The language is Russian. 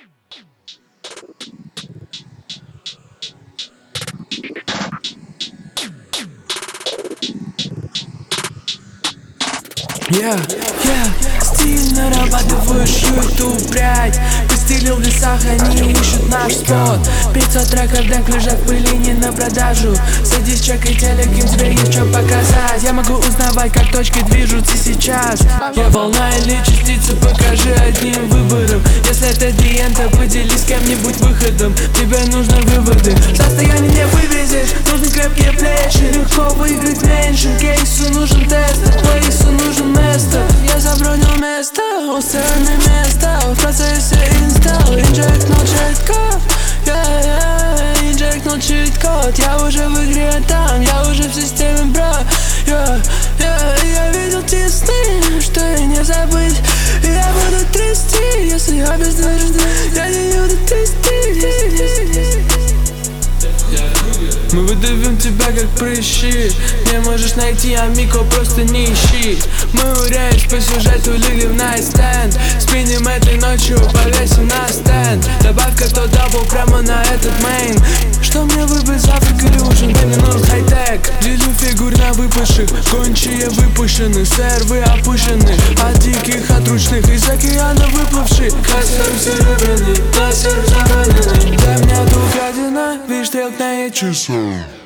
Стиль нарабатываешь YouTube прядь. Постелил в лесах, они ищут наш спот. 500 треков, дек лежат в пыли, не на продажу. Садись, чекай телек, им тебе есть что показать. Я могу узнавать, как точки движутся сейчас. Я волна или частица, покажи одним выбором. Если это диета, поделись с кем-нибудь выходом. Тебе нужны выводы, состояние не вывезешь. Нужны крепкие плечи, легко выиграть меньше. Кейсу нужен тест, плейсу нужен место. Я забронил место, у сцены место. В процессе инсталл, инжектнул чит-код. Инжектнул чит-код. Я уже в игре там, я уже в системе, бро. Я видел те сны, что и не забыть. Я буду трясти, если я безнадежен. Я не буду трясти. Мы выдавим тебя как прыщи. Не можешь найти, амико, просто не ищи. Мы у рейс по сюжету легли в найстенд. Спиним этой ночью, повесим на стенд. Добавка то дабл прямо на этот мейн. Что мне выбрать, завтрак или ужин? Мне нужен хай-тек. Делю фигур на выпавших, гончие выпущены. Сервы опущены, от диких, от ручных, из океана выплывших. Кастом серебряный, на сердце раненый. Для меня тут гадина, видишь, стрелкные часы.